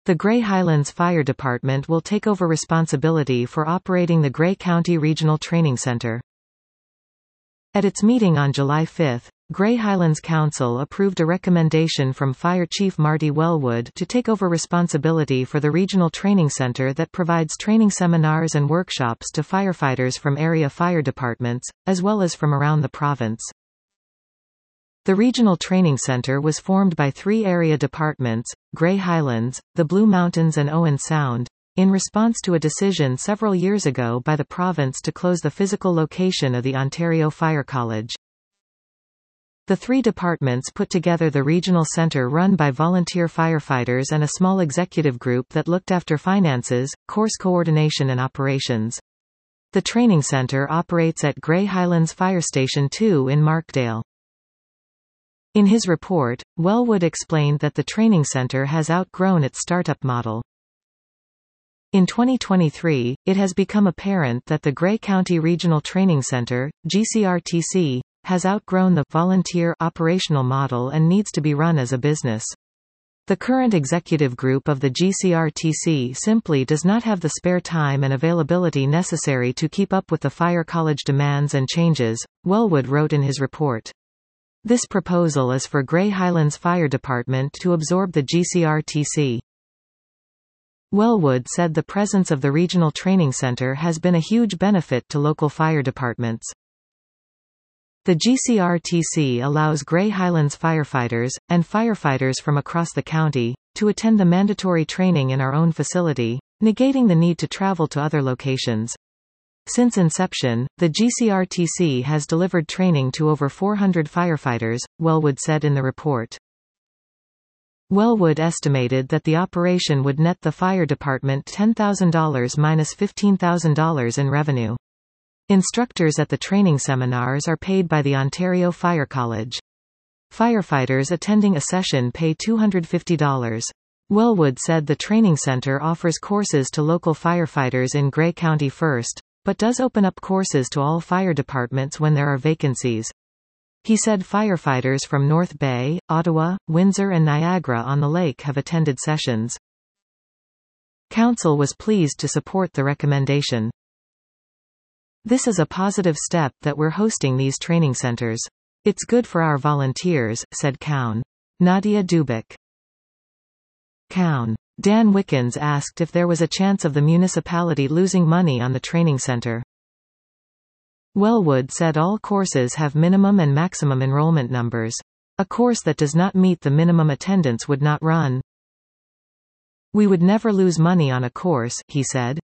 The Grey Highlands Fire Department will take over responsibility for operating the Grey County Regional Training Center. At its meeting on July 5, Grey Highlands Council approved a recommendation from Fire Chief Marty Wellwood to take over responsibility for the regional training center that provides training seminars and workshops to firefighters from area fire departments, as well as from around the province. The Regional Training Center was formed by 3 area departments, Grey Highlands, the Blue Mountains and Owen Sound, in response to a decision several years ago by the province to close the physical location of the Ontario Fire College. The 3 departments put together the regional center run by volunteer firefighters and a small executive group that looked after finances, course coordination and operations. The training center operates at Grey Highlands Fire Station 2 in Markdale. In his report, Wellwood explained that the training center has outgrown its startup model. In 2023, it has become apparent that the Grey County Regional Training Center, GCRTC, has outgrown the volunteer operational model and needs to be run as a business. The current executive group of the GCRTC simply does not have the spare time and availability necessary to keep up with the fire college demands and changes, Wellwood wrote in his report. This proposal is for Grey Highlands Fire Department to absorb the GCRTC. Wellwood said the presence of the Regional Training Center has been a huge benefit to local fire departments. The GCRTC allows Grey Highlands firefighters, and firefighters from across the county, to attend the mandatory training in our own facility, negating the need to travel to other locations. Since inception, the GCRTC has delivered training to over 400 firefighters, Wellwood said in the report. Wellwood estimated that the operation would net the fire department $10,000 minus $15,000 in revenue. Instructors at the training seminars are paid by the Ontario Fire College. Firefighters attending a session pay $250. Wellwood said the training center offers courses to local firefighters in Grey County first, but does open up courses to all fire departments when there are vacancies. He said firefighters from North Bay, Ottawa, Windsor and Niagara-on-the-Lake have attended sessions. Council was pleased to support the recommendation. This is a positive step that we're hosting these training centers. It's good for our volunteers, said COWN. Nadia Dubik. COWN. Dan Wickens asked if there was a chance of the municipality losing money on the training center. Wellwood said all courses have minimum and maximum enrollment numbers. A course that does not meet the minimum attendance would not run. We would never lose money on a course, he said.